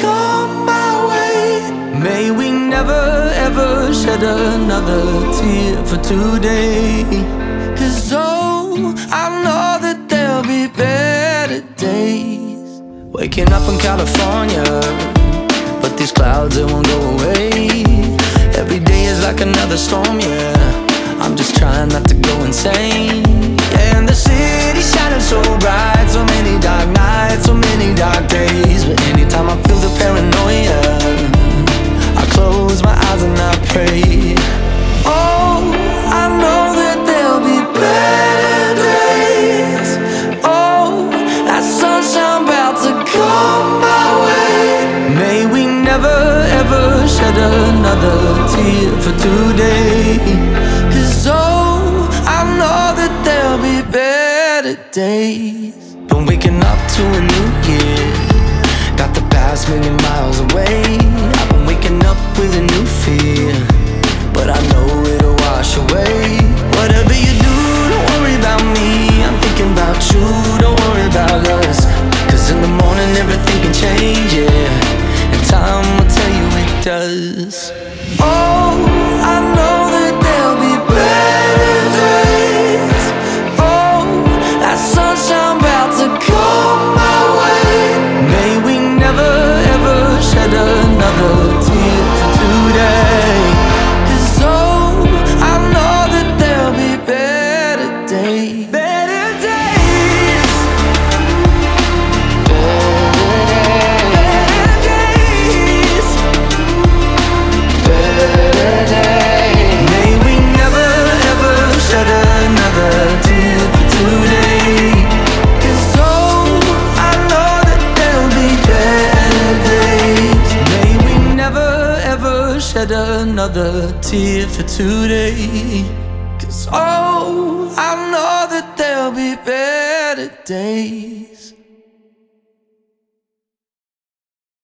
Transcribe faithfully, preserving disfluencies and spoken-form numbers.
come my way. May we never ever shed another tear for today. Cause oh, I know that there'll be better days. Waking up in California, but these clouds, they won't go away. Every day is like another storm, yeah. I'm just trying not to go insane. Yeah, and the city's shining so bright, so many dark nights, so many dark days. But anytime I feel the paranoia, I close my eyes and I pray. Oh, I know that there'll be better days. Oh, that sunshine about to come my way. May we never ever shed another tear for today. Cause oh, I know that there'll be better days. Been waking up to a new year, got the past million miles away. I've been waking up with a new fear, but I know it'll wash away. Whatever you do, don't worry about me, I'm thinking about you, don't worry about us. Cause in the morning everything can change, yeah, and time will tell you it does. Oh, I know that there'll be better days. Oh, that sunshine about to come my way. May we never ever shed another tear for today. Cause oh, I know that there'll be better days. Better days. Better days. Better days. May we never ever shed another tear for today. Cause oh, I know that there'll be better days. May we never ever shed another tear for today. Cause oh, I know that there'll be better days.